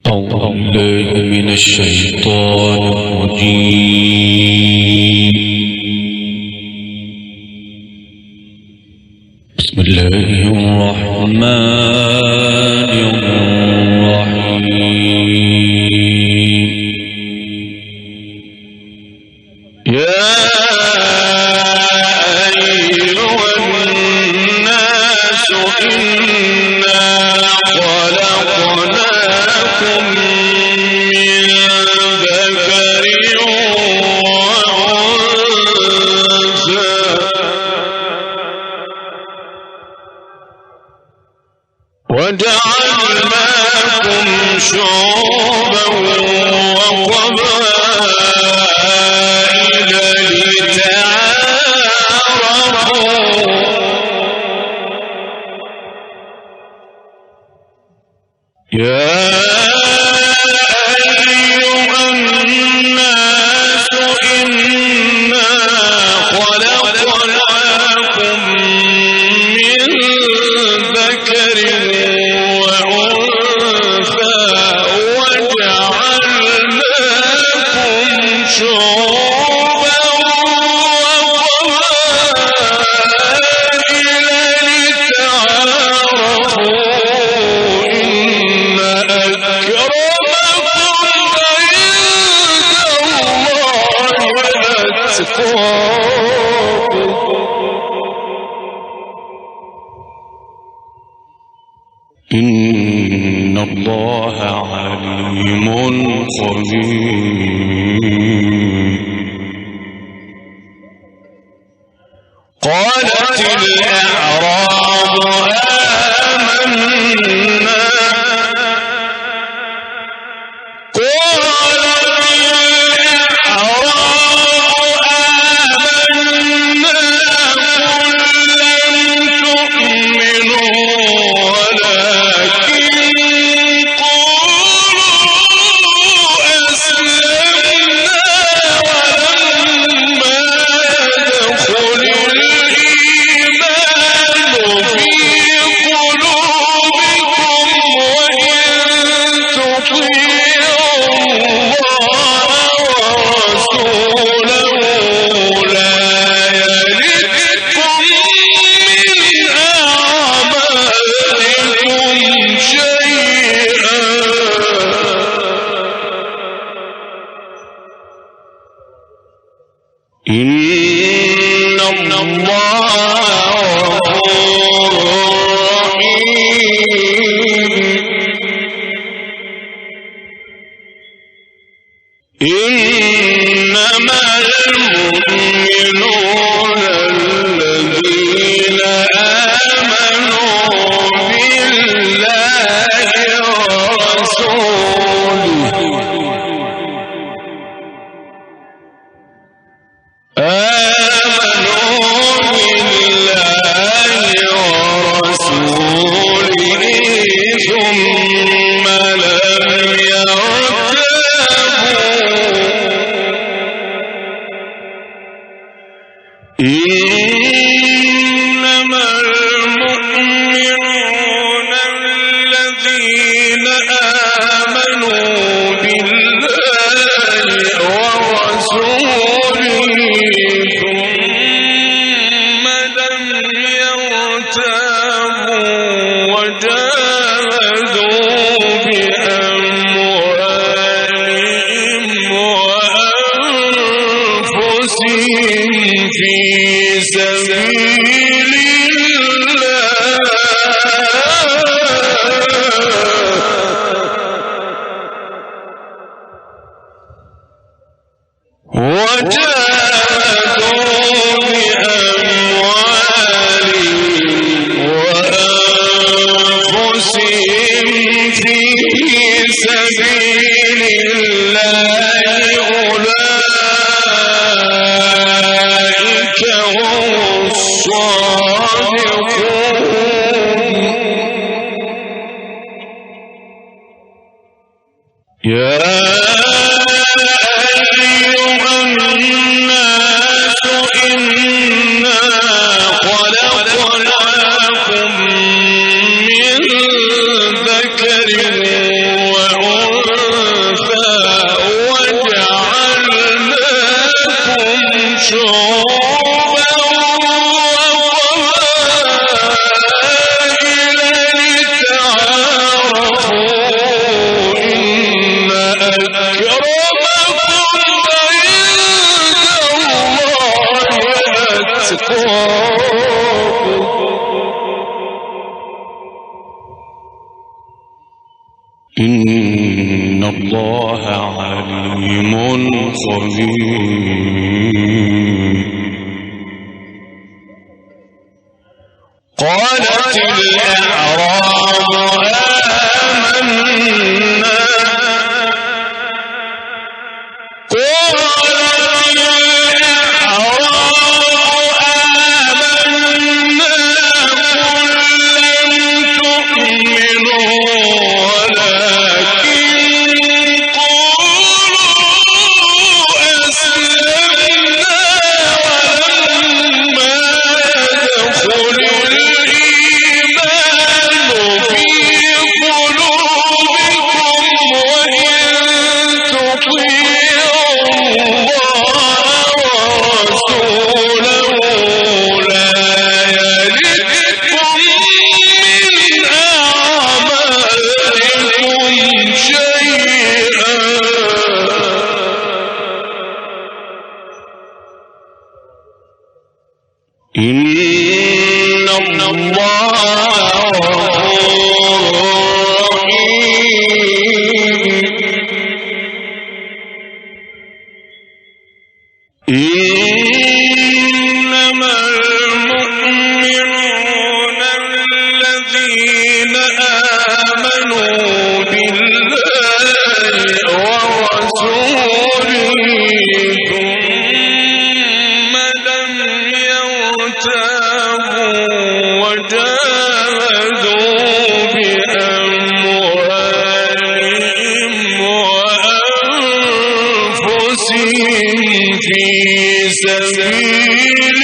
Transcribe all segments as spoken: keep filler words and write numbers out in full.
أعوذ بالله من الشيطان الرجيم. بسم الله الرحمن الرحيم. يا أيها الناس إنا خلقناكم من ذكر وأنثى وجعلناكم شعوبا وقبائل لتعارفوا يا أيها الناس إنا خلقناكم من ذكر وأنثى وجعلناكم شعوبا وقبائل لتعارفوا إن أكرمكم عند الله أتقاكم إن الله عليم خبير. قالت الأعراب آمنا قالت الأعراب آمنا قل لم تؤمنوا ولكن قولوا أسلمنا ولما يدخل الإيمان في قلوبكم وإن تطيعوا الله ورسوله لا يلدكم من أعمالكم شيئا إن الله غفور رحيم. إنما المؤمنون الذين آمنوا بالله ورسوله آمنوا بالله ورسوله ثم لم يرتابوا إنما المؤمنون الذين آمنوا بالله ورسوله ثم لم يرتابوا وجاهدوا بأموالهم وأنفسهم في سبيل الله وجاهدوا بأموالهم وأنفسهم في سبيل الله أولئك هم الصادقون. يا أيها الناس إنا خلقناكم من ذكر وأنثى إن الله عليم خبير. قالت الأعراب آمنا قالت الأعراب آمنا قل لم تؤمنوا إن الله إنما المؤمنون الذين آمنوا بالله ورسوله ثم لم يرتابوا وجاهدوا بأموالهم وأنفسهم في سبيل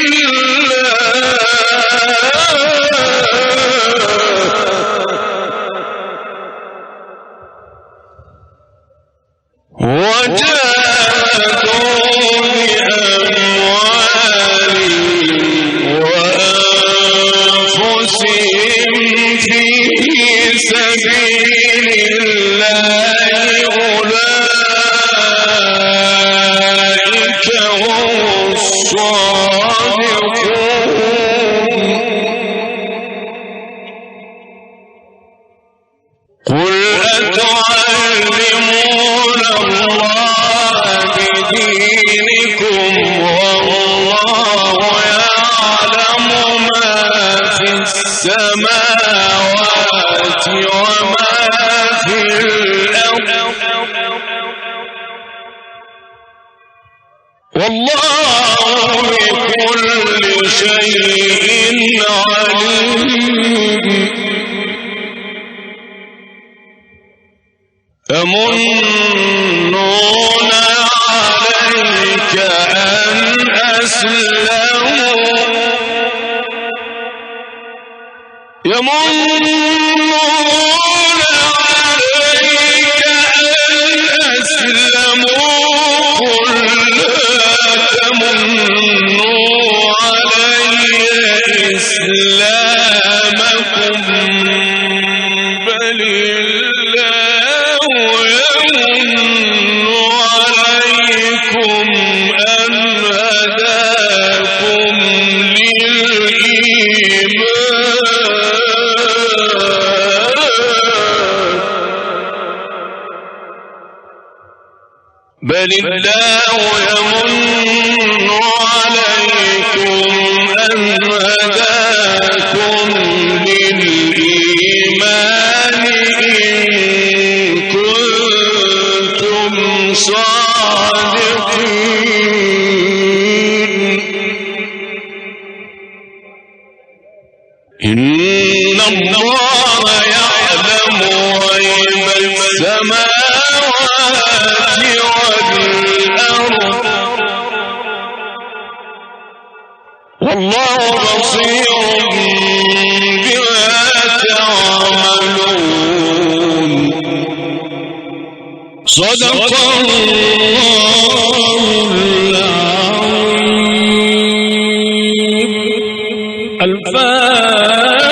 السماوات وما في الأرض والله بكل شيء عليم. يمنون عليك أن أسلموا يمنون عليك أن أسلموا قل لا تمنوا علي إسلامكم بل الله يمن عليكم أن هداكم بل الله يمن عليكم أن هداكم للإيمان إن كنتم صادقين. إن الله يعلم غيب السماوات والأرض والله بصير بما تعملون. صدق الله العظيم. الفاتحة.